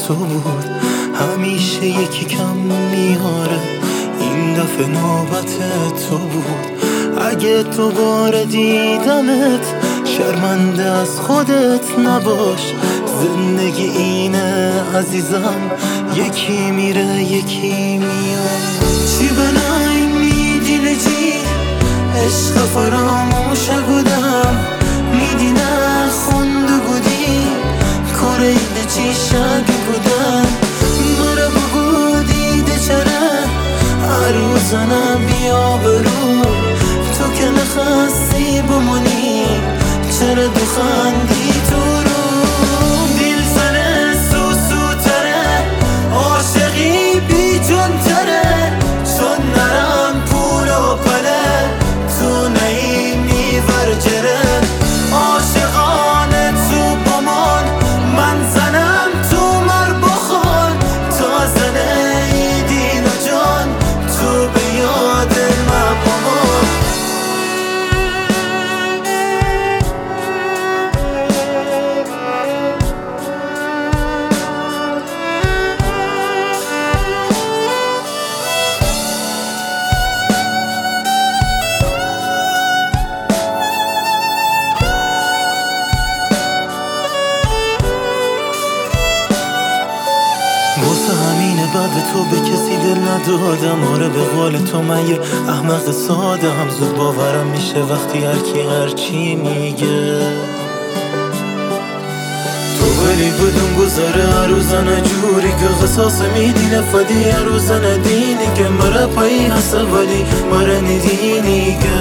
تو بود. همیشه یکی کم میاره، این دفعه نوبت تو بود. اگه دوباره دیدمت شرمنده از خودت نباش. زندگی اینه عزیزم، یکی میره یکی میاد. چی بنای میدیلجی عشق فراموشه بودم، میدی نخونده بودی کاره ایده چی شک بودم. مرا بگو دیده چرا هر روزنه بیا برو، تو که نخواستی بمونی چرا دو خندی تو رو. دل زنه سوسو تره، عاشقی بی جون تره، چون نرم پول و پله تو نیمی ورجره. عاشقانه تو بمان من زنم تو مر بخون، تا زنه ای دین و جان تو به یاد من بمان. واسه همینه بعد تو به کسی دل ندادم. آره به قول تو من یه احمق ساده هم، زود باورم میشه وقتی هرکی هرچی میگه. تو ولی بدون گذاره هر روزنه جوری که قصاص میدی نفدی، هر روزنه دینی که مرا پایی هست ولی مرا ندینی که.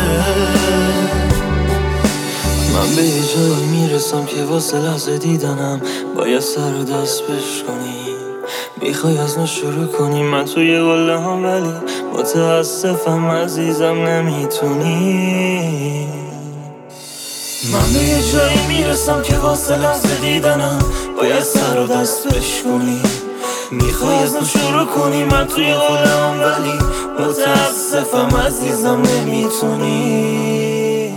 من به یه جایی میرسم که واسه لحظه دیدنم باید سر و دست بشکنی. میخوای از نو شروع کنی من توی قله هم، ولی متاسفم عزیزم نمیتونی. من به یه جایی میرسم که واسه لحظه دیدنم باید سر و دست بشکنی. میخوای از نو شروع کنی من توی قله هم، ولی متاسفم عزیزم نمیتونی.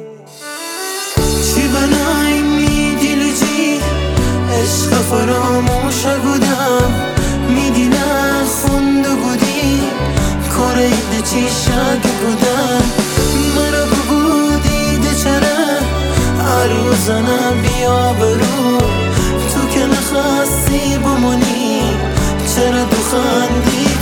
چی بنای میدیلجی عشق فراموشه بودم، میدی نخونده بودی کاره ایده چی شک بودم. مرا بگو دیده چرا هر روزنه بیا برو، تو که نخواستی بمونی چرا دو خندی